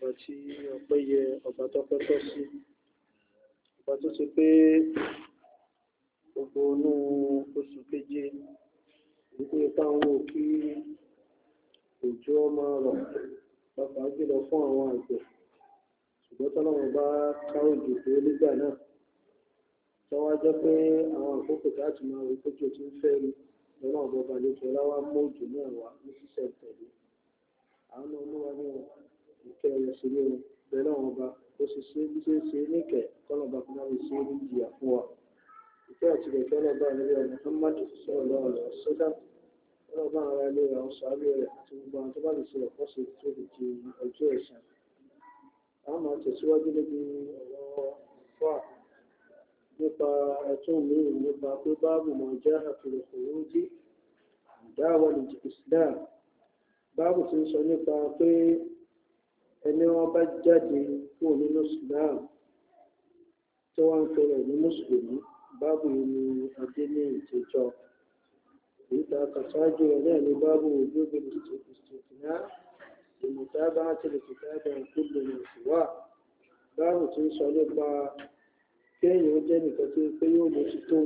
ọba tí ọpẹ́ yẹ, ọba tó pẹ́ tọ́ sí, ọba tó ṣe pé gbogbo inú oṣù keje wípé táwọn wò kí òjò máa rọ̀ pàápàá jùlọ fún àwọn àgbẹ̀, ṣùgbọ́n tọ́lọ́run bá ká òjò tó nígbà náà tó wá jẹ́ pé àwọn àkókò láti máa rí kójò tí ń fẹ́ rí lọ́nà ọ̀bọ̀ba lókè láwá mú òjò náà wá ní ṣíṣẹ̀ tẹ̀lé àwọn olúwa ní ìkẹ́ rẹ̀ sí ní bẹ́ẹ̀ náà ọba ó sì ṣe bí ṣe ṣe níkẹ́ kọ́lọ́ba fún wa ṣe ní ìjìyà fún wa ìkẹ́ àti ìkẹ́ ọlọ́ba nílé ọ̀nà Muhammad sallallahu alaihi wasallam ọlọ́ba ara ilé rẹ̀ ọ̀sán abẹ́ rẹ̀ àti gbogbo àwọn tó bá lè ṣe ẹ̀kọ́ sí tó lè di ọjọ́ ẹ̀san. àwọn máa tẹ̀síwájú níbi ọ̀rọ̀ fà nípa ẹ̀tún míì nípa pé báàbù mọ̀ jẹ́ àfihàn òwúdí ìdáwọ̀ ní Islam. báàbù ti ń sọ nípa pé ẹni wọn bá jáde kúrò nínú Islam tí wọn ń fẹ́rẹ̀ ní mùsùlùmí, báàbù yìí ni adé ní ìtẹjọ èyí tá a kà sáájú rẹ̀ náà ní báàbù gbogbo ìsìnkìná ìmọ̀tábà àti ìfìkàdà ìkúlù ìwà. báàbù ti ń sọ nípa kéèyàn jẹ́ nìkan tí pé yóò mójútó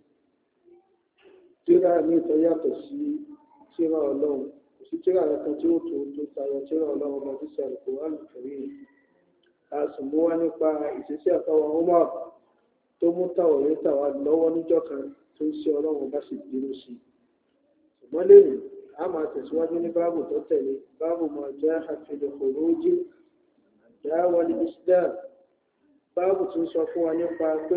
tírà mi tó yàtọ̀ sí tírà Ọlọ́run, tíra kan tí ó tó tayọ tíra Ọlọ́run ọba tí sàrò kò wá lùkẹ̀rí. a sì mú wá nípa ìṣesí àtàwọn ọmọ tó mú tàwọn yóò tàwa lọ́wọ́ níjọ́ kan tó ń ṣe Ọlọ́run ọba sì bínú sí i. ṣùgbọ́n lẹ́yìn a máa tẹ̀síwájú ní báàbù tó tẹ̀lé, báàbù máa jẹ́ àfihàn òrójì àdáwọlé Islam. báàbù tún sọ fún wa nípa pé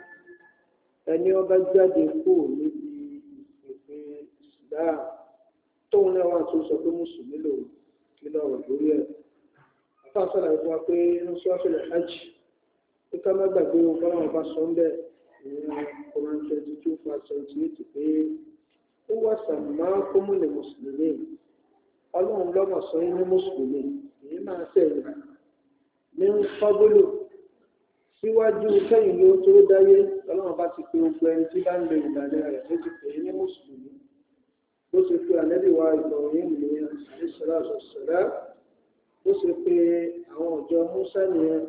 ẹni ọba jáde kúrò níbi ìpínpín Islam tóun náà wà tó sọ pé mùsùlùmí lòun kí lọ́rọ̀ lórí ẹ̀. àfáà sọ̀rọ̀ fún wa pé inú sọ́ọ́sọ̀lẹ̀ hajj pé ká má gbàgbé ọlọ́run bá sọ ń bẹ̀ ìyẹn Quran 22:78 pé ó wà sàmá kómìnì mùsùlùmí, ọlọ́run lọ́mọ sọ yín ní mùsùlùmí, èyí máa tẹ̀lé ní fábólò síwájú kẹ́yìn ló tó dáyé. ọlọ́run bá ti pe gbogbo ẹni tí bá ń lo ìlànà rẹ̀ tó ti pè é ní mùsùlùmí. bó ṣe pé ànábì wa Ibrahim nìyẹn alayhi salam, bó ṣe pé àwọn ọ̀jọ́ Musa nìyẹn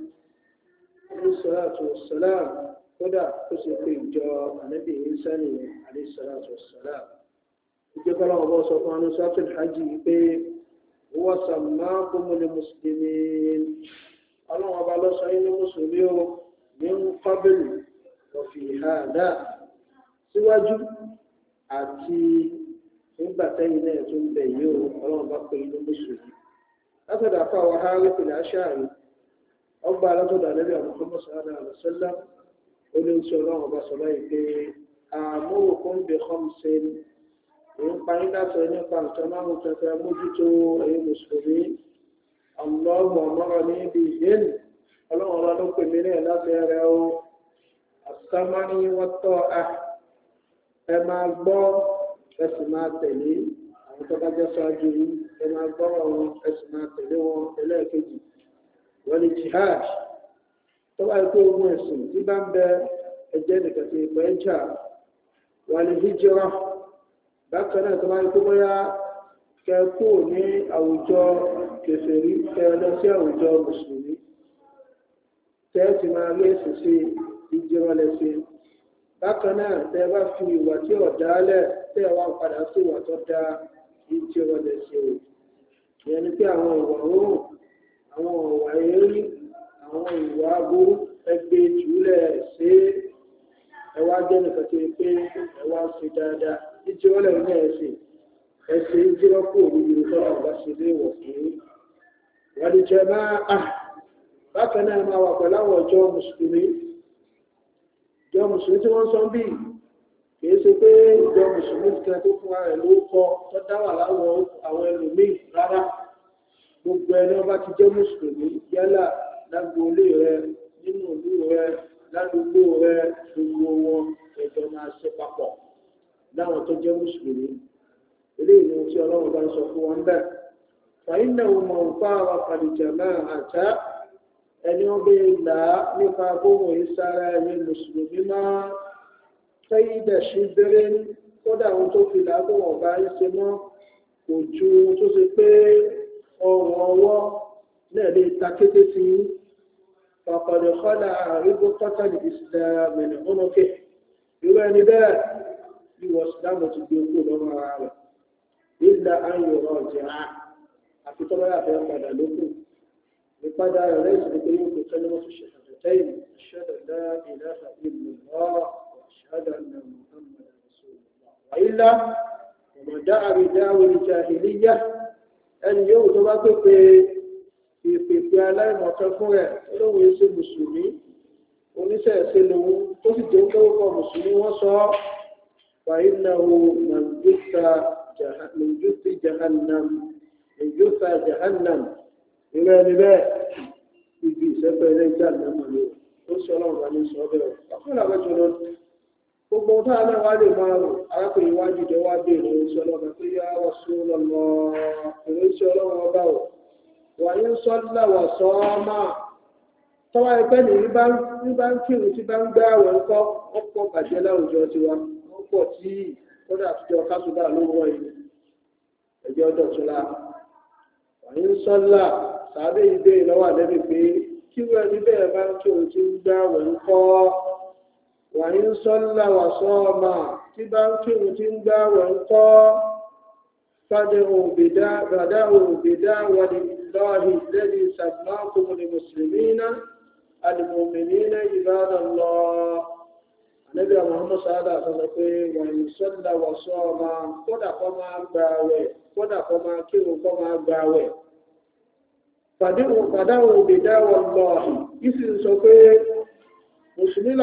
alayhi salam, kódà bó ṣe pé ìjọ ànábì Isa nìyẹn alayhi salam. ìjọba ọlọ́run bá sọ fún anúṣàtún hajj pé huwa sammakumul muslimin, ọlọ́run ọba lọ́sọ yín ní mùsùlùmí ó ní qablu wa fi hada, síwájú àti nígbà tẹ́yìn náà tó ń bẹ̀ yìí ó ọlọ́run bá pè inú mùsùlùmí. látọ̀dọ̀ àpá àwọn Harith al-Ash'ari ọgbà látọ̀dọ̀ àlẹ́bí àwọn Muhammad sallallahu alaihi wasallam ó lè ń sọ ọlọ́run bá sọ báyìí pé amurukum bi khamsin, òun parí láti ẹni pa nǹkan márùn kẹfẹ mójútó ẹ̀yin mùsùlùmí. Allahu amarani bihin, ọlọ́run ọba ló pè mí náà láti ẹrẹ o. as-sam'i wat-ta'ah, ẹ máa gbọ́ ẹ sì máa tẹ̀lé àwọn tó bá jẹ́ ṣáájú yìí, ẹ máa gbọ́rọ̀ wọn ẹ sì máa tẹ̀lé wọn. ẹlẹ́ẹ̀kejì wọ́n ní jihad, tó bá yẹ kó ogun ẹ̀sìn tí bá ń bẹ ẹ̀jẹ̀ nìkan ti pẹ́ ń jà. wọ́n ní hijra, bákan náà tó bá yẹ kó bóyá kẹ kú ní àwùjọ kèfèrí kẹ lọ sí àwùjọ mùsùlùmí tẹ́ ti máa rí èsì sí hijra lẹ́sìn. bákan náà tẹ́ bá fi ìwà tí ọ̀dá lẹ̀ tẹ́ wá padà sí ìwà tó dá hijra lẹ́sìn. ìyẹn ni pé àwọn ìwà òórùn, àwọn ìwà èérí, àwọn ìwà aburú ẹgbẹ́ jùlẹ̀ ṣe ẹwà jẹ́ nìkan tó yẹ pé ẹwà ṣe dáadáa. hijra lẹ́yìn náà ẹsẹ̀ hijra kú òbí tó ọ̀gá ṣe lé wọ̀ fún wal jama'ah. bákan náà máa wà pẹ̀lú àwọn ọjọ́ mùsùlùmí. ìjọ mùsùlùmí tí wọ́n sọ ń bì kìí ṣe pé ìjọ mùsùlùmí kan tó fún ara rẹ̀ ló kọ́ tó dá wà láwọn àwọn ẹlòmíì rárá. gbogbo ẹni wọn bá ti jẹ́ mùsùlùmí yálà lágboolé rẹ, nínú ìlú rẹ, ládùúgbò rẹ, gbogbo wọn ẹjọ́ máa ṣe papọ̀ láwọn tó jẹ́ mùsùlùmí. eléyìí ni tí ọlọ́run bá ń sọ fún wọn bẹ́ẹ̀. fàyínà ọmọ òǹfà wa kàlìjàmá àtà, ẹni wọn bẹ là á nípa gbóhùn ìsára ẹni mùsùlùmí máa tẹ́yí dẹ̀ṣí bẹ́rẹ̀ ní kódà ohun tó fi là á tó wọ̀n bá ń ṣe mọ́ kò ju tó ṣe pé ọrùn ọwọ́ náà lè ta kété sí faqad khala'a ribqata al-islam min unuqihi irú ẹni bẹ́ẹ̀ ìwọ ìsìlámù ti gbé kó lọ́wọ́ ara rẹ̀ illa an yuraji'a àfi tọ́lá yà fẹ́ padà lókun ìpadà rẹ̀ lẹ́yìn tó yóò kó kalimatu shahadatayn ashhadu an la ilaha illallah wa ashhadu anna muhammadan rasulullah wa illa wa da'a bi da'wa al-jahiliyyah ẹni yóò tó bá pépé ìpèpè aláìmọ̀kan fún rẹ̀ olóhùn ẹsẹ̀ mùsùlùmí oníṣẹ́ ẹ̀sẹ̀ lòun tó sì jẹ́ kẹ́wọ́kọ̀ mùsùlùmí wọ́n sọ fàínàwó nàìjúta jahannam ìrẹ́ ẹni bẹ́ẹ̀ ibi ìṣẹ́fẹ́ ilé jahannam lò ó sọ ọlọ́run bá ní sọ bẹ́ẹ̀ ọkùnrin àbẹ́jọ lọ gbogbo tá a náà wá lè máa rò arákùnrin wájú jọ wá bèèrè oṣù ọlọ́run pé yá wọ́n sún lọ́lọ́ ìrẹsì ọlọ́run ọba ò wàyí ń sọ́dúnlá wà sọ́ọ́mà tọ́wọ́ ẹgbẹ́ ní bá ń kírun tí bá ń gbé àwẹ̀ ńkọ́ wọ́n pọ̀ bàjẹ́ láwùjọ tiwa wọ́n pọ̀ tí kódà àtijọ́ kásùbà ló wọ̀ yìí ẹjọ́ dọ̀túnla wàyí ń sọ́dúnlá sàbẹ̀ ìgbé ìlọ́wọ́ àlẹ́bí pé kí wọ́n ẹni bẹ́ẹ̀ bá ń kírun tí ń gbé àwẹ̀ ńkọ́ wàyí ń sọ́dúnlá wà sọ́ọ́mà tí bá ń kírun tí ń gbé àwẹ̀ ńkọ́ بدأوا بدعوة الله الذي سماكم المسلمين المؤمنين عباد الله النبي محمد صلى الله عليه وسلم وإن صلى وصام كودا كما غاوي كودا كما كيرو كما غاوي بدأوا بدعوة الله يسن سوكي مسلمين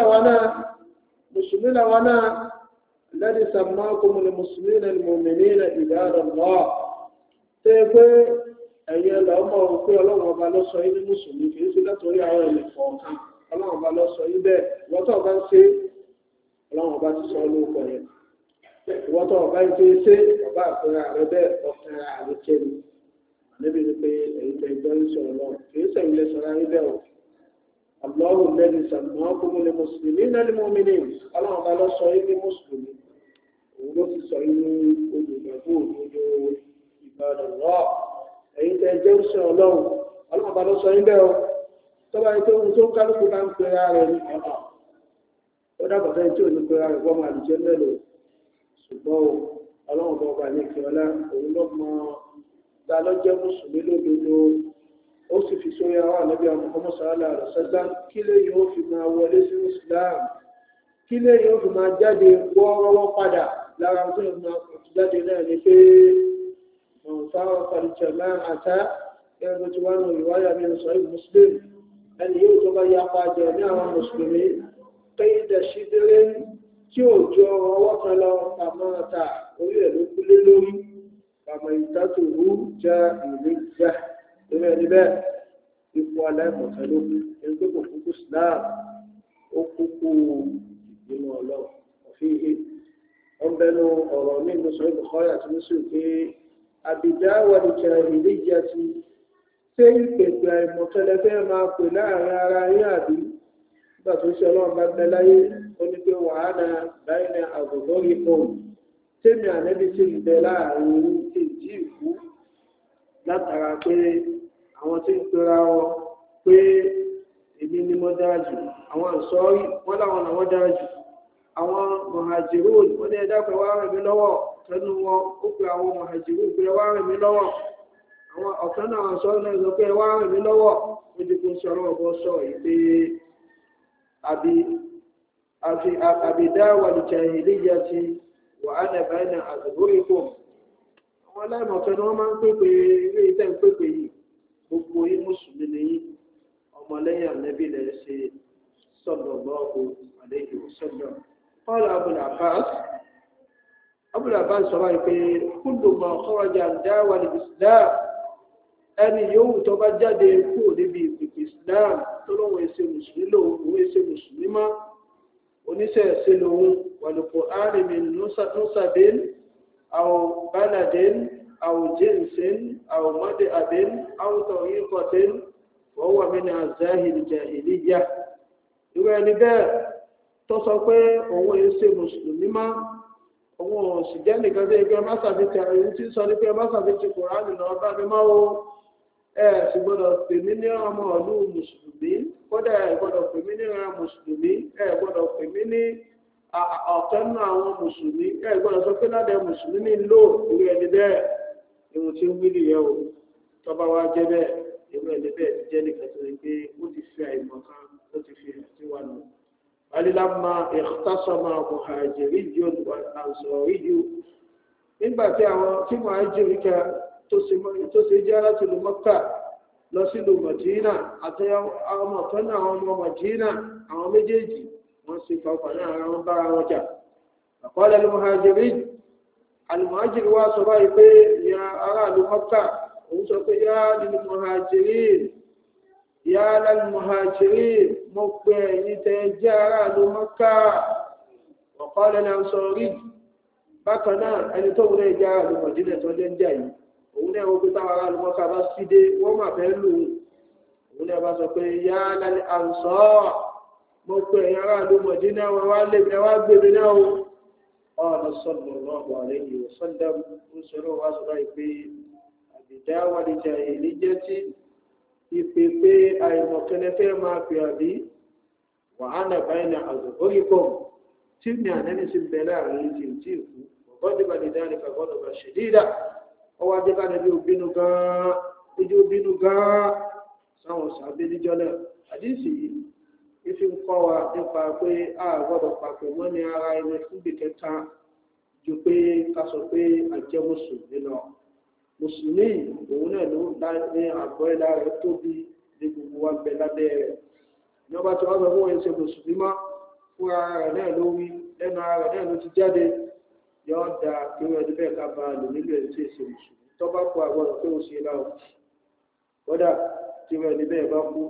وانا الذي سماكم المسلمين المؤمنين عباد الله تقول ẹ̀yẹ lọ́mọ òkú ọlọ́run ọba ló sọ yín ní mùsùlùmí kì í ṣe látòrí àwọn ẹ̀mí kọ̀ọ̀kan ọlọ́run ọba ló sọ yín bẹ́ẹ̀ ìwọ́tọ̀ ọba ń ṣe ọlọ́run ọba ti sọ lóko yẹn ìwọ́tọ̀ ọba ń ṣe ọba àpẹẹrẹ ààrẹ bẹ́ẹ̀ ọ̀fẹ́ ààrẹ kẹ́mi níbi ni pé ẹ̀yin tẹ̀ gbọ́ ń sọ̀rọ̀ lọ kì í sẹ̀yìn lẹ sọ̀rọ̀ ayé bẹ́ẹ̀ o àbúrò lẹ́nu sàmúhàn ọkùnrin ní mùsùlùmí náà ní mọ́mìnì ọlọ́run ọba ló sọ yín ní mùsùlùmí òun ló ti sọ yín ní olùgbàgbọ́ òdodo ìbàdàn rọ́ọ̀ ẹ̀yin tẹ́ jẹ́ òṣìṣẹ́ ọlọ́run bá lọ sọ yín bẹ́ẹ̀ o tọ́ba yìí tó ń tó ń kálukú bá ń pe ara rẹ̀ ní ọ̀nà ó dàgbà fẹ́ tí ò ní pe ara rẹ̀ gbọ́mọ àdìjẹ́ mẹ́lò ṣùgbọ́n ọlọ́run bá ọba ní ìkẹ́ọ́lá òun ló mọ ta lọ́jẹ́ mùsùlùmí lódodo ó sì fi sórí àwọn àlẹ́bí Muhammad sallallahu alaihi wasallam kí lẹ́yìn ó fi máa wọlé sí Islam kí lẹ́yìn ó fi máa jáde wọ́ọ́rọ́wọ́ padà lára tó ń máa jáde náà ní pé فارق الجماعة يرجوان رواية من صحيح مسلم أن يتبع جميع المسلمين قيد شدر تيوجو وطلع فماتا ويلوك للوي فميتته جاهلية يعني بقى يقوى لا مطلوب ينطق فوق إسلام وفوق دين الله وفيه هم بنوا أرامين من صحيح البخاري مسلم في àbìdáwà ìjàhílíyà ti ṣé ìpèpè àìmọ̀kẹ́lẹ́fẹ́ máa pè láàrin ara yín àbí nígbà tó ṣe ọlọ́run bá bẹ láyé ó ní pé wàhálà báyìí ní àgùnbọ́ọ̀lì fún tèmi ànẹ́bí tí ń bẹ láàrin tí ìdí ìkú látara pé àwọn tí ń pera wọn pé èmi ni mo dára jù àwọn àǹsọ́rí wọn láwọn làwọn dára jù àwọn mọ̀hàjíròn wọn ní ẹ̀dá pẹ̀ wá rẹ̀ mí lọ́wọ́ tẹnu wọn ó pe àwọn mọ̀hàjíròn pé wá rẹ̀ mí lọ́wọ́ àwọn ọ̀kan náà àwọn sọ́ọ́ náà sọ pé wá rẹ̀ mí lọ́wọ́ ó ti kó sọ̀rọ̀ ọ̀bọ sọ yìí pé àbìdáwà ìjàhílíyà ti wà á nà báyìí náà àdúgbò àwọn aláìmọ̀kan ni wọ́n máa ń pèpè ilé ìtẹ́ ń pèpè yìí gbogbo yín mùsùlùmí nìyí ọmọlẹ́yìn ànẹ́bí lẹ̀ ṣe sallallahu alayhi wa sallam. قال أبو العباس sọ̀rọ̀ pé كل ما خرج عن دعوة الإسلام ẹni yòówù tó bá jáde kúrò níbi ìpìpì Islam tó lọ́wọ́ ẹsẹ̀ mùsùlùmí lòun òun ẹsẹ̀ mùsùlùmí mọ́ oníṣẹ́ ẹ̀sẹ̀ lòun wàlùkọ́ àrèmí nùsàbẹ́n àwọn bánadẹ́n àwọn jẹ́nsẹ́n àwọn mọ́dẹ́ àbẹ́n àwọn tọ̀yìn kọ́tẹ́n wọ́n wà mí ní àzáhìlì jàhílíyà irú ẹni bẹ́ẹ̀ tó sọ pé òun ẹsẹ̀ mùsùlùmí mọ́ òun ò sì jẹ́ nìkan tó yẹ kí ẹ má sàbẹ̀tì àyè tí ń sọ ní pé ẹ má sàbẹ̀tì Kùránì náà bá mi máa wo sì gbọ́dọ̀ pè mí ní ọmọ ìlú mùsùlùmí kódà ẹ gbọ́dọ̀ pè mí ní ọmọ mùsùlùmí ẹ gbọ́dọ̀ pè mí ní ọ̀kan nínú àwọn mùsùlùmí ẹ gbọ́dọ̀ sọ pé ládẹ mùsùlùmí lò irú ẹni bẹ́ẹ̀ ìwọ̀n tí ń wí nìyẹn o tọ́ba wa jẹ́ bẹ́ẹ̀ irú ẹni bẹ́ẹ̀ ti jẹ́ nìkan tó ń gbé ó ti fi àìmọ̀ kan ó ti fi hàn sí wa nù. alilama ìtàsọ́mà muhajiriyyu wal ansariyyu nígbà tí àwọn tí muhajiri kan tó ṣe jẹ́ láti lu Mọ́kà lọ sí lu Mọ̀dínà àti àwọn ọmọ kan náà àwọn ọmọ Mọ̀dínà àwọn méjèèjì wọ́n sì fàfà náà ara wọn bára wọn jà. àkọọ́lẹ̀ al-muhajiri wa sọ báyìí pé ya aráàlú Mọ́kà òun sọ pé yá lil muhajirin yá lil muhajirin mo pè ẹ̀yin tẹ́ jẹ́ aráàlú Mọ́kà. wa qala al-ansari bákan náà ẹni tó wúlẹ̀ jẹ́ aráàlú Mọ̀dínà tó lé ń jà yìí òun náà wọ́n pé táwọn aráàlú Mọ́kà bá sí dé wọ́n máa fẹ́ lò òun náà bá sọ pé yá lil ansar mo pè ẹ̀yin aráàlú Mọ̀dínà wọn wá lè fẹ́ wá gbèbè náà o. قال صلى الله عليه وسلم وسلم واسرائيل في الدعوة الجاهلية ìpèpè àìmọ̀kẹ́lẹ́fẹ́ máa pè àbí wàhánà báyìí àgbẹ̀kọ́ríkọ̀ tí ní ànẹ́ni sí bẹ̀rẹ̀ àárín tí ò tí ìkú ọgọ́dìbà lè dáre kàgọ́dọ̀ bá ṣe dídà ọwọ́ ajẹ́ká nẹ́bí obínú gan-an sáwọn sàbẹ́ níjọ́ náà àdísì yìí ìfi ń kọ́ wa nípa pé a gbọ́dọ̀ papọ̀ mọ́ ní ara ẹni fúnbi kẹta ju pé ká sọ pé àjẹ́ mùsùlùmí lọ. mùsùlùmí òun náà ló ní àgọ́ ẹ̀dá rẹ̀ tóbi ní gbogbo wa bẹ lábẹ́ rẹ̀. ìjọba tí wọ́n sọ fún wọn ṣe mùsùlùmí mọ́ fún ara rẹ̀ náà ló wí lẹ́nu ara rẹ̀ náà ló ti jáde yọ da kí wọ́n ẹni bẹ́ẹ̀ ká ba lò nílò ẹni tí ì ṣe mùsùlùmí tó bá kó àgbọ̀dọ̀ pé ó ṣe láwọ̀ kódà tí wọ́n ẹni bẹ́ẹ̀ bá kú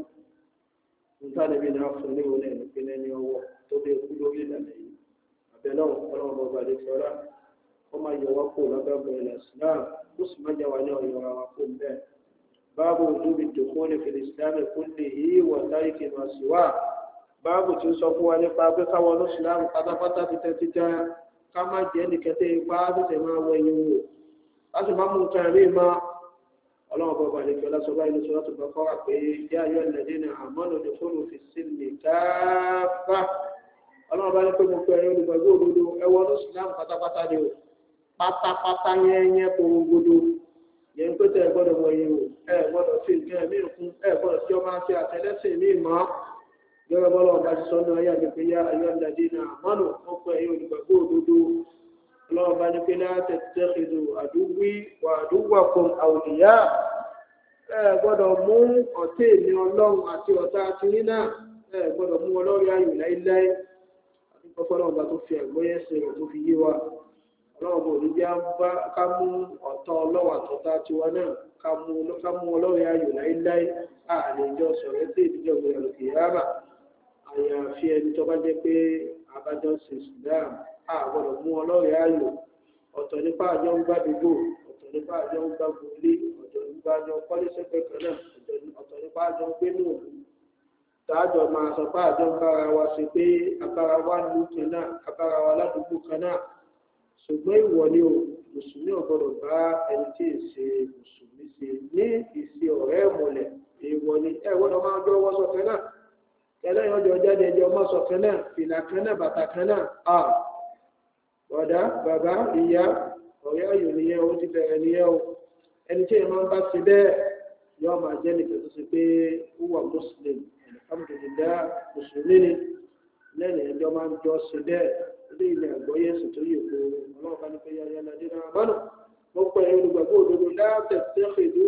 nǹkan níbi náà fún ní olè nípínlẹ̀ ní ọwọ́ tó dé kú lórí ìlànà yìí àbẹ̀lọ́ ọlọ́run bọba lè fẹ́ra ó máa yọ wá kó lábẹ́bọ̀ ilẹ̀ islam ó sì má jáwá ní ọ̀yọ́ ara kó ń bẹ́ẹ̀ báàbù òjúbi tòkó ní fìlì islam kó lè yí wọ̀ láì kí máa sì wá báàbù tí ó sọ fún wa nípa pé káwọn ní islam pátápátá títẹ títẹ ká má jẹ́ nìkẹ́tẹ́ ipá títẹ máa wọ ẹyin wò láti má mú nǹkan rí máa ọlọ́run bọba lè fẹ́ lásọ báyìí ní sọ́dọ̀ tó bá kọ́ra pé yá ayọ́ ẹ̀lẹ́dẹ́ náà àmọ́nà ní fóònù fi sílẹ̀ káfá ọlọ́run bá ní pé mo pẹ́ ẹ̀yọ́ olùgbàgbọ́ òdodo ẹwọ́ ní sùlámù pátápátá ni o pátápátá yẹn kó gbódò yẹn pé tẹ́ ẹ gbọ́dọ̀ wọ ẹ̀yìn o ẹ gbọ́dọ̀ fi nǹkan ẹ̀mí kún ẹ gbọ́dọ̀ tí ọ máa ṣe àtẹlẹsẹ̀ mí mọ́ yọ̀rọ̀ bọ́lá ọba ti sọ́nà ayé àti pé yá ayọ́ ẹ̀lẹ́dẹ́ náà àmọ́nà mo pẹ́ ẹ̀yọ́ olùgbàgbọ́ òdodo ọlọ́run bá ní pé láti tẹ́kìdù àdúgbì wà àdúgbàkùn àwòdìyá ẹ gbọ́dọ̀ mú ọ̀tá èmi ọlọ́run àti ọ̀tá tiyín náà ẹ gbọ́dọ̀ mú ọlọ́run ayò láíláí àti pọ́pọ́lọ́ ọba tó fi ẹ̀gbọ́yẹ̀sẹ̀ rẹ̀ tó fi yé wa ọlọ́run bò ní jẹ́ ká mú ọ̀tá ọlọ́run àtọ̀tá tiwa náà ká mú ọlọ́run ayò láíláí àlè ìjọ sọ̀rọ̀ tí ìdíjọ́ ìgbéyàwó kì í rábà àyàfi ẹni tó bá jẹ́ pé abájọ́ ṣe sùdáà àgbọ̀dọ̀ mú ọlọ́rẹ̀ ayò ọ̀tọ̀ nípa àjọ ń gbàdúgbò ọ̀tọ̀ nípa àjọ ń gbàgbólé ọ̀tọ̀ nípa àjọ kọ́lẹ́sẹ̀pẹ̀ kan náà ọ̀tọ̀ nípa àjọ ń gbénú òkú tààjọ máa sọ pé àjọ ń bára wa ṣe pé abára wa lù kan náà abára wa ládùúgbò kan náà ṣùgbọ́n ìwọ ni o mùsùlùmí ò gbọdọ̀ bá ẹni tí ì ṣe mùsùlùmí ṣe ní ìṣe ọ̀rẹ́ ìmọ̀lẹ̀ ìwọ ni ẹ gbọdọ̀ máa jọ wọ́n sọ̀kẹ́ náà ẹlẹ́yìn ọjọ́ jáde ẹjọ́ mọ́ sọ̀kẹ́ náà fìlà kan náà bàtà kan náà ọ̀dà bàbá ìyá ọ̀rẹ́ ayò nìyẹn o ti bẹ̀rẹ̀ nìyẹn o ẹni tí ẹ máa ń bá ṣe bẹ́ẹ̀ yóò máa jẹ́ nìkan tó ṣe pé ó wà muslim alhamdulillah mùsùlùmí ni lẹ́nu ẹjọ́ máa ń jọ ṣe bẹ́ẹ̀ ilé ilẹ̀ àgbọ́yé ẹ̀sìn tó yẹ kó ọlọ́run bá ní pé yáyá ládé náà bánà mo pẹ̀ olùgbàgbọ́ òdodo látẹ̀tẹ̀kẹ̀dú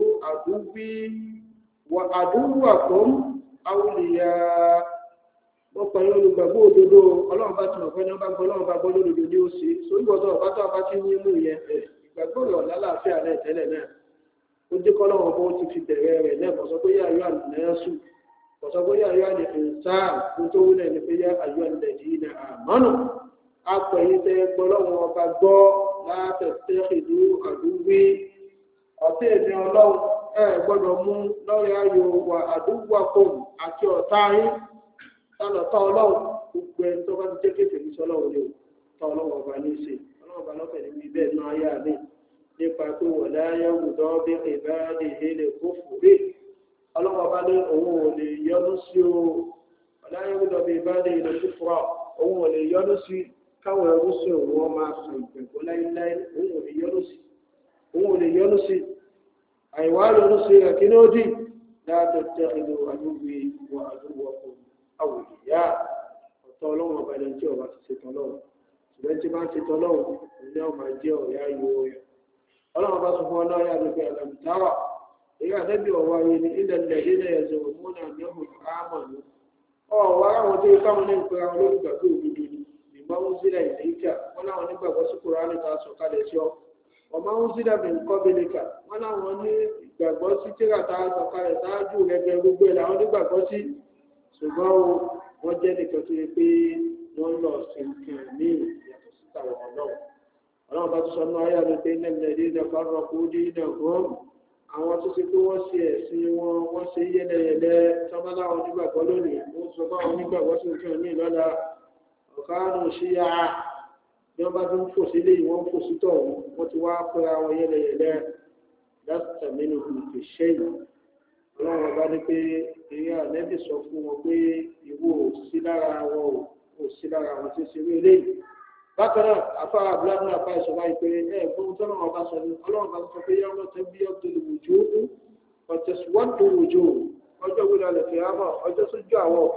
àdúwàkùn àwùlìyà wọ́n pẹ̀lú olùgbàgbọ́ òdodo ọlọ́run bá ti mọ̀ pé ní wọ́n bá gbọ́ ọlọ́run bá gbọ́ lódodo ní ó ṣe so ìgbọ́dọ̀ ọ̀bá tó ọba ti ní mú yẹn ìgbàgbọ́ rẹ̀ ọ̀làláàfíà náà tẹ́lẹ̀ náà ó jẹ́ kọ́ lọ́wọ́ bó ti fi bẹ̀rẹ̀ rẹ̀ náà kò sọ pé yá ayọ́ àlùmẹ́sù kò sọ pé yá ayọ́ àlùfẹ́sà fún tó wúlẹ̀ ní pé yá ayọ́ àlùdẹ̀dì àmọ́nù apẹ̀yìn tẹ gbọ́ lọ́wọ́ ọba gbọ́ látẹ̀tẹ̀kẹ̀dú àdúgbì ọ̀tẹ̀ ẹ̀mí ọlọ́run gbọ́dọ̀ mú lọ́rẹ̀ ayò wà àdúgbò àkọ́mù àti ọ̀tá yín tálọ̀tá ọlọ́run gbogbo ẹni tó bá ti jẹ́ kéfèé ní sọ́lọ́run ni tọ́ ọlọ́run ọba ní í ṣe ọlọ́run ọba lọ́fẹ̀ẹ́ níbi bẹ́ẹ̀ náà ayé àmì nípa pé wọ̀ láyé wùdọ́ bí ìbáraẹni ìhélè kó fòrè ọlọ́wọ́ bá ní òun ò lè yọ́nú sí o láyé wùdọ́ bí ìbáraẹni ìhélè kó fòrà òun ò lè yọ́nú sí káwọn ẹrú sí òun wọn máa sọ ìgbẹ̀gbọ́ láíláí òun ò lè yọ́nú sí àìwá yọ́nú sí rẹ̀ kí ló dì láti tẹ ìlú àdúgbò wọ àdúgbò ọkùnrin àwòrán ọ̀tọ̀ ọlọ́run ọba ẹni tí ọba ti ṣe tọ́lọ́run ṣùgbọ́n tí máa ń ṣe tọ́lọ́run òun náà máa jẹ́ ọ̀rẹ́ ayò rẹ̀ ọlọ́run bá sọ fún ọ náà yá gbogbo àlàmùtárà èyí àtẹ́bí ọ̀wọ́ ayé ní ilẹ̀ ilẹ̀ ẹ̀sẹ̀ òmùnà mẹ́hùn ámọ̀nù ọ̀wọ́ àwọn tó yẹ káwọn ní ìpẹ́ra wọn lórúgbàgbé òdodo ìmọ̀ ń sílẹ̀ ìlẹ́kà wọn láwọn nígbàgbọ́ sí Kùránì ta sọ̀kalẹ̀ sí ọ ọmọ ń sílẹ̀ bí nǹkan bẹ̀lẹ̀kà wọn láwọn ní ìgbàgbọ́ sí tírà ta sọ̀kalẹ̀ sáájú rẹ̀ gbogbo ẹ̀ làwọn nígbàgbọ́ sí ṣùgbọ́n wọ́n jẹ́ nìkan tó yẹ pé wọ́n lọ sí nǹkan ní ìyàtọ̀ sí tàwọn ọlọ́run bá tún sọ ní ayé àti pé nẹ́ẹ̀mẹ́rin ní ọ̀pọ̀ kó dé ní ọ̀gbọ́n àwọn tó ṣe pé wọ́n ṣe ẹ̀sìn wọn wọ́n ṣe yẹ́lẹ́yẹ̀lẹ́ sábàlá àwọn onígbàgbọ́ lónìí wọ́n sọ fún àwọn onígbàgbọ́ sí nǹkan ní ìlọ́la ọ̀kánù ṣíyà bí wọ́n bá tún fò sílé ìwọ́n fò sítọ̀ wọ́n ti wá pé àwọn yẹ́lẹ́yẹ̀lẹ́ láti mẹ́nu ìpè ṣẹ́yìn ọlọ́run bá ní pé eré ànẹ́bì sọ fún wọn pé ìwọ ò sí lára wọn ò sí lára wọn tí ń ṣeré eléyìí bákan náà afá abúlé apá ìṣọba ìpè fún tọ́lọ́ ọba sọ ní ọlọ́run bá sọ pé yàrá tẹ́ bí ọ̀tọ̀ lè wùjú ọ̀tẹ̀síwọ́ntò wùjú ọjọ́ gbọdọ̀ lè fi hàn ọjọ́ tójú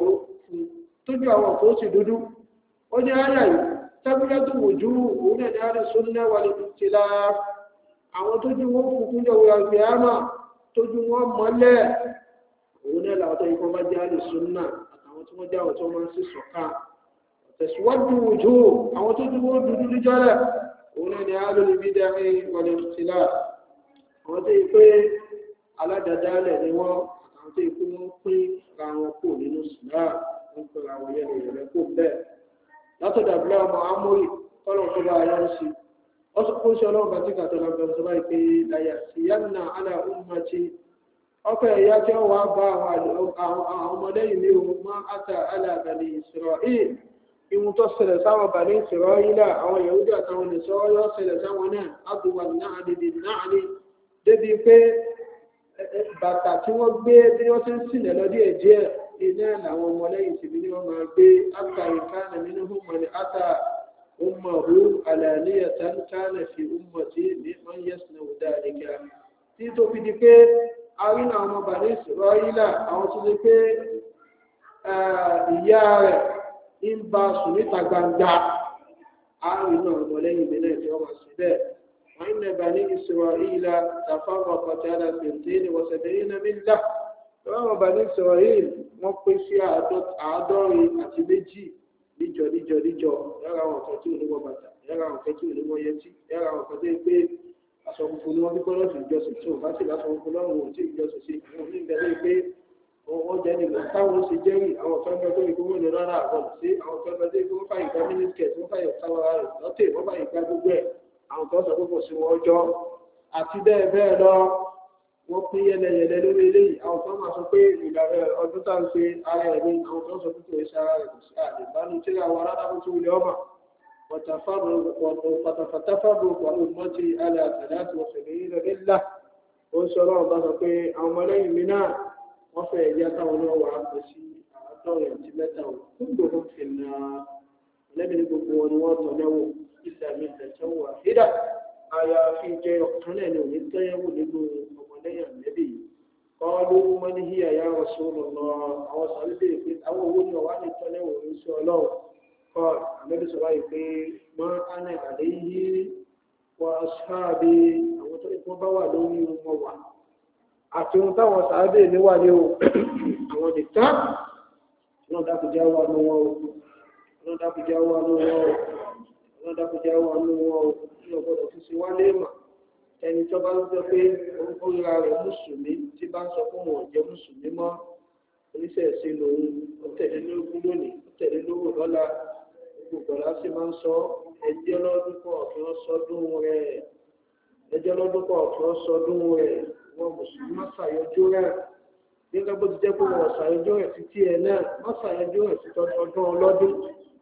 àwọn ọ̀pọ̀ sì dúdú ó ní ayà yìí tẹ́bílẹ́tò wùjú òun náà ní àrí súnlẹ̀ wà lè ti la àwọn tójú wọn fúnkún jọ wíwá fi hàn tójú wọn mọ́lẹ̀ òun náà làwọn tó yẹ kó bá jẹ́ àrí súnlẹ̀ àtàwọn tí wọ́n jẹ́ àwọn tó máa ń sì sọ̀ká tẹ̀síwájú òjò àwọn tó dúró dúdú níjọ́lẹ̀ òun náà ni a ló lè bí dáhẹ́ wọlé tìlá àwọn tó yí pé aládàdálẹ̀ ni wọ́n àtàwọn tó yí pé wọ́n pín ra wọn kò nínú sílá wọ́n pín ra wọn yẹlẹ̀ yẹlẹ̀ kò bẹ́ẹ̀ látọ̀dà bílẹ̀ ọmọ amórì kọ́lọ̀ tó bá ayọ́ sí ó sọ pé ṣe ọlọ́run bá tí kàtọ́ lọ bẹ̀rẹ̀ sọ́bà pé láyà sí yánà alá ọmọ tí ọkọ̀ ẹ̀yà tí wọ́n wá bá àwọn ọmọlẹ́yìn ní ohun máa àtà alábàlẹ̀ Ísírẹ́lì ìwọ̀n tó ṣẹlẹ̀ sáwọn bàní Ísírẹ́lì àwọn Yahudi àtàwọn ìṣọ́ yóò ṣẹlẹ̀ sáwọn náà àdúwà náà dìde náà ní débi pé bàtà tí wọ́n gbé bí wọ́n ti ń sílẹ̀ lọ díẹ̀ díẹ̀ iná làwọn ọmọlẹ́yìn tìbí ni wọ́n máa gbé àtà ìkànnì nínú hùmọ̀ni àtà ọmọhu àlàníyà tánkánà fi ummati ní wọ́n yẹ́sìn òdà àdìgá tí tó fi di pé arínà àwọn ọmọ bàní Ísírẹ́lì àwọn tó lè pé ìyá rẹ̀ ń bá sùn níta gbangba àárín náà ọmọlẹ́yìn mi náà tí wọ́n máa ṣe bẹ́ẹ̀ wọ́n ń nẹ̀bà ní Ísírẹ́lì tàfáwọn pàtàkì àtẹ̀tẹ̀ wọ̀sẹ̀dẹ̀yìn náà mílá lọ́wọ́ bá ní Ísírẹ́lì wọ́n pé sí 132 níjọ yára àwọn kan tí ò ní wọ bàtà yára àwọn kan tí ò ní wọ yẹtí yára àwọn kan tó ń pé aṣọ funfun ni wọ́n fi gbọ́dọ̀ sí ìjọsìn tí ò bá sì láṣọ funfun lọ́rùn ò tí ìjọsìn sí àwọn oníbẹ̀rẹ̀ pé wọ́n jẹ́ nígbà táwọn ṣe jẹ́rìí àwọn kan bẹ́ẹ̀ tó ní gbogbo ní rárá àbọ̀ sí àwọn kan bẹ́ẹ̀ tó ní wọ́n fàyè gba mínísítẹ̀t wọ́n fàyè sáwọ́ra rẹ̀ lọ́tẹ̀ wọ́n fàyè gba gbogbo ẹ̀ àwọn kan sọ pé kò sí wọn ọjọ́ àti bẹ́ẹ̀ bẹ́ẹ̀ lọ wọ́n pín yẹlẹyẹlẹ lórí eléyìí àwọn kan máa sọ pé ìlànà ọdún tá à ń ṣe ara ẹ̀ ní àwọn kan sọ pé kò ṣe ara rẹ̀ kò sí àlè ìbánu tí àwọn aráàlú tó wulẹ̀ ọmọ pàtàkàtàfàbò pàlú mọ́tì alẹ́ àtàlẹ́ àti ọ̀sẹ̀ ní ilẹ̀ ńlá ó ń sọ ọlọ́run bá sọ pé àwọn ọmọlẹ́yìn mi náà wọ́n fẹ́ ẹ̀yà táwọn náà wà á pè sí 103 fún gbogbo fìlà lẹ́bi ní gbogbo wọn ni wọ́n tọ́ lẹ́wọ̀ ìsàmì ìtẹ̀sán wà hídà àyàfi jẹ́ ọ̀kan náà ní òní tẹ́yẹ̀wò nínú ọmọlẹ́yìn àlẹ́bí kọ́ọ́lù mọ́ní hí àyà ọ̀ṣun lọ àwọn sàlẹ̀ pé àwọn owó ni ọ̀wá ní tọ́lẹ́wọ̀ ní sí ọlọ́run kọ́ àlẹ́bí sọ báyìí pé mọ́ ánà àlẹ́ yìí wọ aṣáàbí àwọn tó ìpọ́n bá wà lórí wọn wà àti ohun táwọn sàábé níwà ní o àwọn nìkan náà dákùjá wà ní wọn o náà dákùjá wà ní wọn o náà dákùjá wà ní wọn o ní ọgbọ́dọ̀ fi sí wá léèmà ẹni tó bá ń sọ pé orúkọ ìra rẹ̀ mùsùlùmí tí bá ń sọ fún wọn jẹ́ mùsùlùmí mọ́ oníṣẹ̀ṣe lòun ọ̀tẹ̀lélógún lónìí ọ̀tẹ̀lélógún lọ́la gbogbo ọ̀la sì máa ń sọ ẹjẹ́ lọ́dún kọ̀ọ̀kan sọdún rẹ̀ wọn mùsùlùmí má ṣàyọjú rẹ̀ gẹ́gẹ́ bó ti jẹ́ pé wọn ṣàyọjú rẹ̀ títí ẹ̀ náà má ṣàyọjú rẹ̀ sí ọdún ọlọ́dún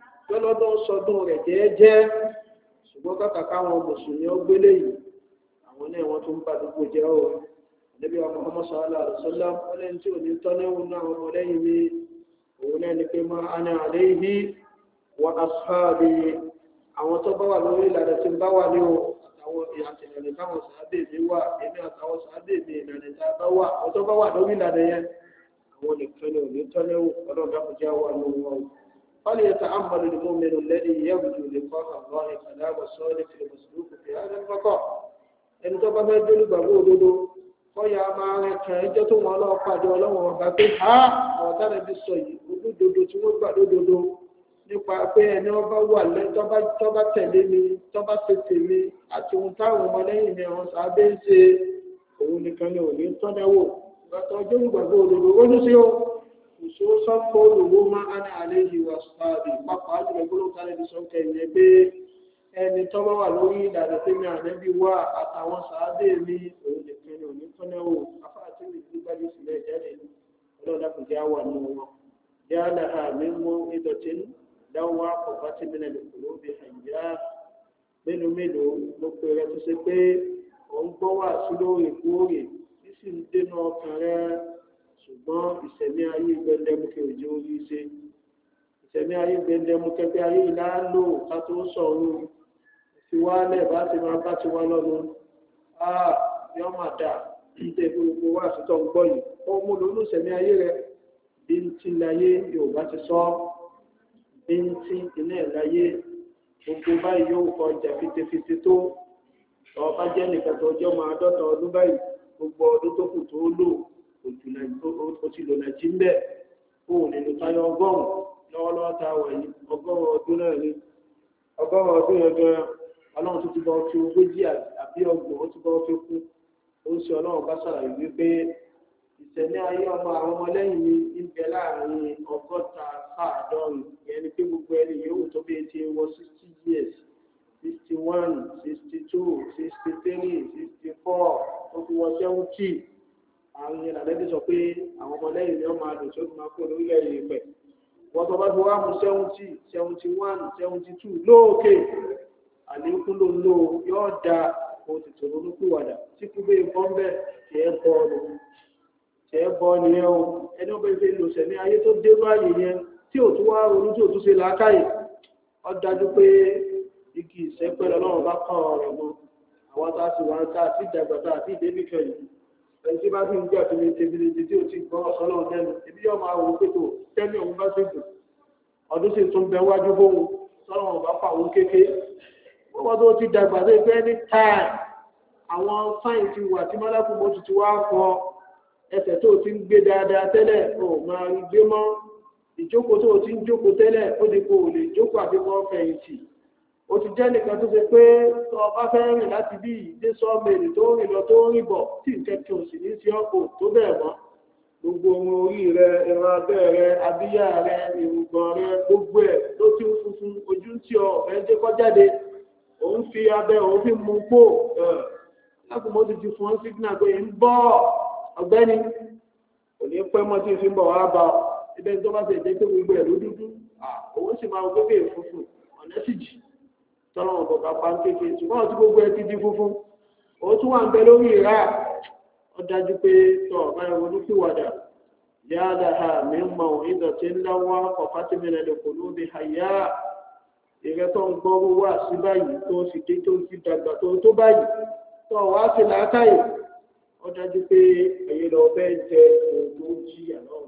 lọ́lọ́dún sọdún rẹ̀ jẹ́ẹ́jẹ́ ṣùgbọ́n kàkà káwọn mùsùlùmí ó gbélé yìí àwọn náà wọ́n tún bá gbogbo jẹ́ o níbi àwọn Muhammad sallallahu alaihi wasallam ọlẹ́ni tí ò ní tọ́lẹ́wò náà ọmọ lẹ́yìn mi òun náà ni pé ma ana alayhi wa ashabi àwọn tó bá wà lórí ìlànà tí ń bá wà ní o àtàwọn ìyàtìlẹ̀ táwọn sàábè mi wà èmi àtàwọn sàábè mi ìlànà tá a bá wà àwọn tó bá wà lórí ìlànà yẹn àwọn nìkan ni ò ní tọ́lẹ́wò ọlọ́run dákúnjá wà lórí wọn o. فليتأمل المؤمن الذي يرجو لقاء الله كلام الصادق المصدوق في هذا المقام ẹni tó bá fẹ́ délé gbàgbọ́ òdodo kọ́yà máa rẹ̀ kàn ẹjọ́ tó wọn lọ́wọ́ pàdé ọlọ́wọ́n ọba pé ha àwọn táwọn ẹbí sọ yìí olódodo tí wọ́n gbà lódodo nípa pé ẹni ọba wà tọ́ba tẹ̀lé mi tọ́ba ṣe tèmi àti ohun táwọn ọmọlẹ́yìn mi àwọn sábẹ́ ń ṣe òun nìkan ni òní tọ́dáwò ìgbàtọ̀ ọjọ́ ìgbàgbọ́ òdodo ó ní sí o ìṣòro sọ́kọ́ olùwó máa ń alẹ́ yìí wà sáàbì pápá jùlọ gbọ́dọ̀ kálẹ̀ ní sọ́kẹ́ ìyẹn pé ẹni tó bá wà lórí ìlànà tí mi ànẹ́bí wà àtàwọn sàádé mi òun nìkan ni òní tọ́náwò afáàtì mi ti gbájú sílẹ̀ jáde ọlọ́dà kò já wà nù wọn yálà àmì mú ìdọ̀tí dáwọ́ àkọ́kọ́ tí mi nàlẹ́ kò lóbi àyà mélòó ló pe rẹ tó ṣe pé òun gbọ́ wà sí lóòrèkóòrè sísì ń dénú ọkàn rẹ ṣùgbọ́n ìṣẹ̀mí ayé gbẹdẹmukẹ́ òjò orí ṣe ìṣẹ̀mí ayé gbẹdẹmukẹ́ pé ayé ìlà lò ká tó sọ̀rọ̀ ti wálẹ̀ bá ti máa bá ti wá lọ́nu yọ́ máa dà nítorí gbogbo wà sítọ̀ ń gbọ́ yìí ó mú lónú ìṣẹ̀mí ayé rẹ bí ń ti láyé Yorùbá ti sọ bí ń ti iná ẹ̀ láyé gbogbo báyìí yóò kọ ọjà fitefite tó ọba jẹ́ nìkan tó ọjọ́ máa dọ́ta ọdún báyìí gbogbo ọdún tó kù tó lò ó ti lò nàìjí ń bẹ̀ ó nínú táyọ ọgọ́rùn-ún lọ́wọ́lọ́wọ́ ta wà yìí ọgọ́rùn-ún ọdún náà ni ọgọ́rùn-ún ọdún yẹn gan ọlọ́run tó ti bọ́ fi ogójì àbí ọgbọ̀n ó ti bọ́ fi kú ó ń ṣe ọlọ́run bá ṣàlàyé wípé ìṣẹ̀mí ayé ọmọ àwọn ọmọlẹ́yìn mi ń bẹ láàrin ọgọ́ta sáàdọ́rùn ìyẹn ni pé gbogbo ẹni yòówù tó bí ti wọ 60 years 61 62 63 64 ó fi wọ 70 àwọn yẹn làlẹ́bí sọ pé àwọn ọmọlẹ́yìn ni wọ́n máa lò tí ó fi máa kó lórílẹ̀ èdè pẹ̀ wọ́n tó bá fi wá mú 70 71 72 lóòkè àlékún ló ń lò yóò da ohun tètè ronúkúwàdà tí kú bẹ́ẹ̀ bọ́ ń bẹ̀ tẹ́ bọ́ nìyẹn o ẹni ó bẹ́ẹ̀ fẹ́ lò sẹ́ni ayé tó dé báyìí yẹn tí ò tún wá ronú tí ò tún ṣe làákàyè ó dájú pé igi ìṣẹ́pẹ́ lọ́wọ́ bá kọ́ ọ̀rọ̀ mọ́ àwọn tá a sì wá tá a sì dàgbà tá a sì débì kẹyìn ẹni tí bá fi ń gbé àtúnyẹ tẹbílẹ̀ tí ó ti gbọ́ ọ̀sọ́lọ́ lẹ́nu ibi yóò máa wò pé tó tẹ́lẹ̀ òun bá ṣètò ọdún sì tún bẹ wájú bóun sọ́lọ́ wọn bá fà wọn kéke wọ́n tó ti dàgbà tó gbé ní táì àwọn sáyìn ti wà tí mọ́lákùn mọ́tò ti wá fọ ẹsẹ̀ tó ti ń gbé dáadáa tẹ́lẹ̀ ò máa rí gbé mọ́ ìjókòó tó ti ń jókòó tẹ́lẹ̀ ó di kò lè jókòó àbíkọ́ fẹ̀yìntì ó ti jẹ́ nìkan tó ṣe pé tó o bá fẹ́ rìn láti bí ìdé sọ́ọ̀mẹ̀lì tó rìn lọ tó rìn bọ̀ tí nǹkan kí o sì ní sí ọkọ̀ tó bẹ̀rẹ̀ mọ́ gbogbo ohun orí rẹ ẹran abẹ́ rẹ abíyá rẹ ìrùgbọ̀n rẹ gbogbo ẹ̀ ló ti ń funfun ojú ń tí ọ ọ̀fẹ́ jẹ́ kọ́ jáde òun fi abẹ́ òun fi mú pò lákùnmọ́ ti fún ọ́n sígínà pé ń bọ́ ọ̀gbẹ́ni kò ní pẹ́ mọ́ tí ń fi ń bọ̀ wá bá ọ ibẹ̀ tó bá ti ẹ̀jẹ̀ tó gbogbo ẹ̀ ló dúdú òun sì máa gbé funfun ọ̀nà sì jì tọ́lọ́wọ̀n bọ̀bá pankéèké ṣùgbọ́n ọtí gbogbo ẹ ti di funfun ó tún wà ń bẹ lórí ìrà ó dájú pé tọ́ ọ̀bá ẹ̀rọ olúkúwàdà yáàdà ha mi ń mọ ìdọ̀tí ńlá wá kọ̀ọ̀fà tí mi lẹ́nu kò ló bí àyà ìrẹ́ tó ń gbọ́rú wà sí báyìí tó sì dé tó ti dàgbà tó báyìí tọ́ wá sí làákàyè ó dájú pé ẹ̀yẹ lọ ọbẹ̀ jẹ òògùn jí àlọ́run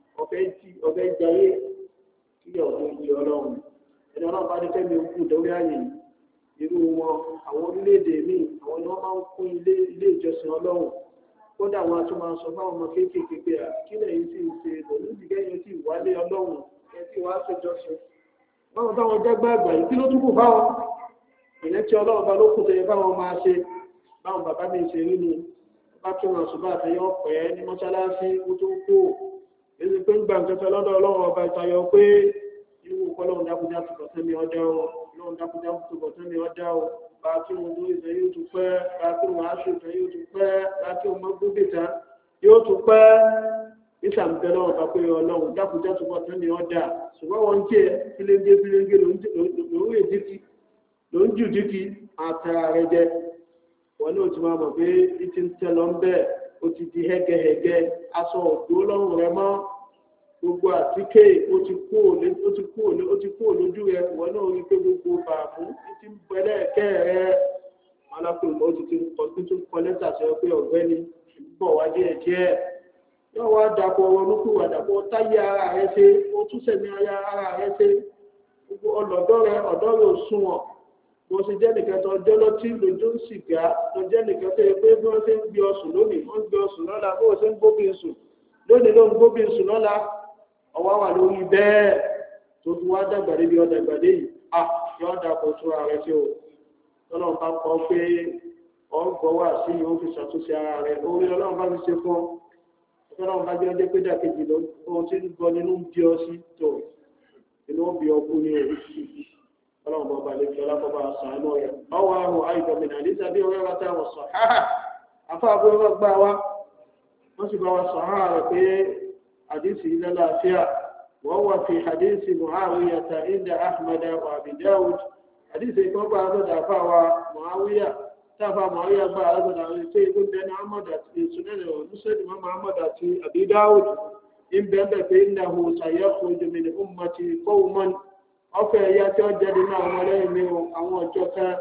ọbẹ̀ jayé kí ọ̀gbọ́n jí ọlọ́run ẹni ọlọ́run bá ní kẹ́mi òkú ìdọ́wé ààyè irú wọn àwọn orílẹ̀-èdè míì àwọn ni wọ́n máa ń kún ilé ìjọsìn ọlọ́run kódà wọn a tún máa sọ fáwọn ọmọ kéékèèké pé kí lẹ́yìn sì ń ṣe pẹ̀lú ìdíkẹ́yìn tí ìwálé ọlọ́run ẹ tí wàá ṣèjọsìn báwọn táwọn jẹ́gbẹ́ àgbà yìí kí ló tún kù fáwọn ìyẹn tí ọlọ́run bá ló kù tẹ̀yẹ fáwọn máa ṣe báwọn bàbá mi ṣe rí ni bá kí wọn ṣùgbọ́n àtẹyọ pẹ́ ní mọ́ṣáláṣí ó tó kú èyí pé ń gbà ń kẹfẹ́ lọ́dọ̀ ọlọ́run ọba ìtayọ pé irú kọ́lọ́run dákúndá tó bọ̀ sẹ́mi ọjà o ọlọ́run dákúndá tó bọ̀ sẹ́mi ọjà o bá kí wọn lórí ìtàn yóò tún pẹ́ bá kí wọn aṣọ ìtàn yóò tún pẹ́ bá kí wọn mọ́gbógbè tán yóò tún pẹ́ ìsàmùtẹ́ lọ́wọ́ bá pé ọlọ́run dákúndá tó bọ̀ sẹ́mi ọjà ṣùgbọ́n wọn jẹ́ fílẹ́ńgé ló ń jù díkì àtàrà rẹ jẹ wọn náà ti máa mọ̀ pé ìtì ń tẹ́ lọ ń bẹ́ẹ̀ ó ti di hẹ́gẹ́hẹ́gẹ́ aṣọ òdó lọ́rùn rẹ mọ́ gbogbo àtíkè ó ti kú lójú rẹ wọn náà rí pé gbogbo bàmú ìtì ń bẹ̀lẹ̀ kẹ́ rẹ alákùnrin ó ti tún kọ lẹ́tà sọ pé ọ̀gbẹ́ni bọ̀ wá díẹ̀ yóò wá dàpọ̀ ọlọ́kùnrin àdàpọ̀ táyé ara rẹ ṣe ó tún sẹ̀mí ara rẹ ṣe gbogbo ọ̀dọ́ rẹ òṣùwọ̀n bó ṣe jẹ́ nìkan tó ọjọ́ lọ́tí lójú ń sìgá tó jẹ́ nìkan tó yẹ pé bí wọ́n ṣe ń gbé ọsùn lónìí wọ́n ń gbé ọsùn lọ́la bó ṣe ń gbóbi sùn lónìí ló ń gbóbi sùn lọ́la ọwọ́ wà lórí bẹ́ẹ̀ tó fi wá dàgbà débi ọ̀dàgbàdé yìí yóò dàpọ̀ tó ààrẹ tí o lọ́lọ́run bá kọ́ pé ọgbọ́ wà sí yóò fi ṣàtúnṣe ara rẹ̀ orí ọlọ́run bá fi ṣe fún ọlọ́run bá jẹ́ ọjọ́ pé dàkejì lọ ohun tí ń gbọ́ nínú bí ọ sí tó inú bí ọkú ní orí ọlọ́run bá balẹ̀ kí ọlọ́pàá sàánú rẹ̀ ọwọ́ àrùn àìdọ̀mìnà nígbà bí ọ̀rẹ́ wa táwọn sọ afáàbí ọ̀rẹ́ gbá wa wọ́n sì bá wa sọ rẹ̀ pé àdìsí ilẹ̀ láàfíà wọ́n wà fi àdìsí Muawiyata inda Ahmad wa Abi Dawud àdìsí kan gbà lọ́dọ̀ àfáwà Muawiya táfà Muawiya gbà lọ́dọ̀ àwọn ètò ìlú bẹ́ẹ̀ni Ahmad àti ìsúnẹ̀lẹ̀ ọ̀nùsẹ́ni mọ́mọ́ Ahmad àti Abi Dawud ń bẹ́ẹ̀ pé innahu sayakhruju min ummati qawman ọfẹ ẹyà tí ó jáde náà ọmọ lẹ́yìn mi àwọn ọjọ́ kan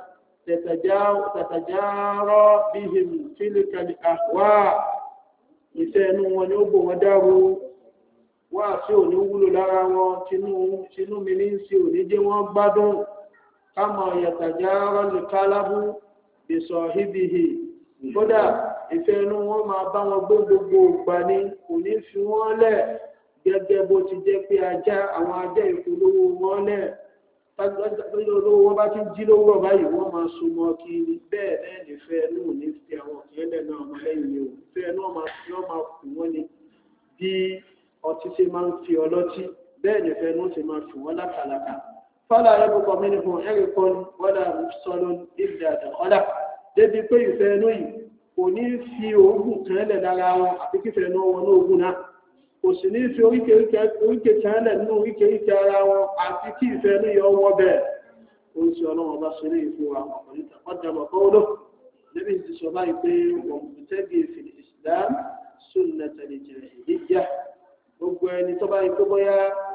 tẹtàjárọ bíhìm fílíkàlì àwà ìfẹ́ inú wọn ni ó bò wọn dáró wá sí òní wúlò lára wọn tinú mi ní sí òní jẹ́ wọ́n gbádùn kámọ yàtàjárọ lè kálábù bìsọ híbìhì kódà ìfẹ́ inú wọn máa bá wọn gbé gbogbo ògbà ni kò ní fi wọ́n lẹ̀ gẹ́gẹ́ bó ti jẹ́ pé àwọn ajá ìpolówó wọn lẹ̀ olówó wọn bá ti jí lówó báyìí wọ́n máa súnmọ́ kí ni bẹ́ẹ̀ náà nífẹ̀ẹ́ náà ní ti àwọn ìpínlẹ̀ náà ọmọ lẹ́yìn ni ò fẹ́ náà máa kù wọ́n ni bí ọtí ṣe máa ń fi ọlọ́tí bẹ́ẹ̀ nífẹ̀ẹ́ náà ṣe máa fi wọ́n lákàlàkà fọ́lá ẹ̀bùkọ̀ mi nìkan ẹ̀rì kan wọ́dà sọ́lọ́ ìdí àdàkọ́dà débi pé ìfẹ́ náà yìí kò ní fi òògùn kan lẹ̀ lára wọn àti kífẹ́ náà wọn ní òògùn náà kò sì ní fi oríkè tẹ́lẹ̀ nínú oríkè ara wọn àti kí ìfẹ́ ní yọ wọ́ bẹ́ẹ̀ ó ń ṣe ọlọ́run bá ṣe ní ìfún wa ọ̀pọ̀lọpọ̀ tàpádàmọ̀ kọ́ọ́lọ́ níbi ti sọ báyìí pé wọ́n kò tẹ́bi fil Islam sunnatal jahiliyyah gbogbo ẹni tó báyìí tó bóyá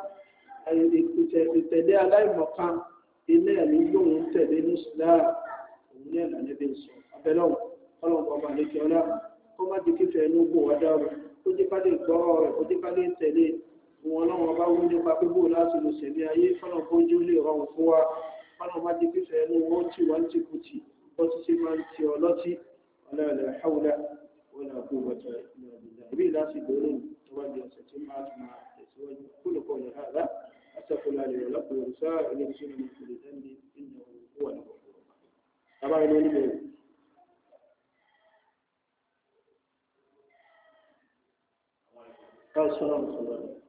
ìtẹ̀lé aláìmọ̀kan ilé ẹ̀mí lóun tẹ̀lé ní Islam òun ní ẹ̀là níbi sọ abẹ́lọ́wọ̀ ọlọ́run bá balẹ̀ kí ọlá kó má di kífẹ́ ẹnu gbò wá dáàbò ó jẹ́ ká lè gbọ́rọ̀ rẹ̀ ó jẹ́ ká lè tẹ̀lé wọn lọ́wọ́ bá wú nípa gbogbo láti lò sẹ̀mí ayé fọ́nà bójú lè rọrùn fún wa fọ́nà má di kífẹ́ ẹnu wọn tí wọ́n ti kù tì wọ́n ti ṣe máa ń ti ọlọ́tí ọlọ́ọ̀lẹ̀ haúlá wọn là kó wọ́tọ̀ ìbí láti gbòòrò tó wá di ọ̀sẹ̀ tí máa tún máa tẹ̀síwájú kólùkọ́ ní àdá asàkólá lè rọ̀ lọ́pọ̀ ìrùsá ilé iṣẹ́ mi kò lè dẹ́ni ìnáwó wà lọ́wọ́ Assalamu alaikum.